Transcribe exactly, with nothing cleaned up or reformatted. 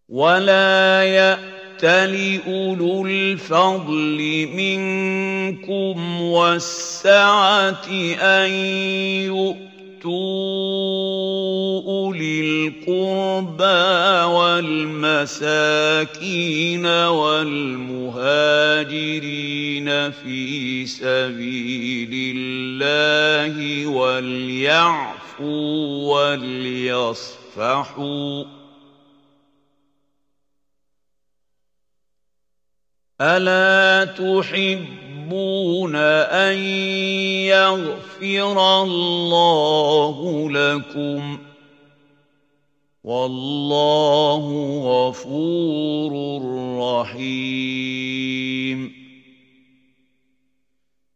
ولا يأتل أولو الفضل منكم والسعة أن يؤتوا أولي القربى والمساكين والمهاجرين في سبيل الله وليعفوا وليصفحوا ألا تحبون أن يغفر الله لكم والله غفور رحيم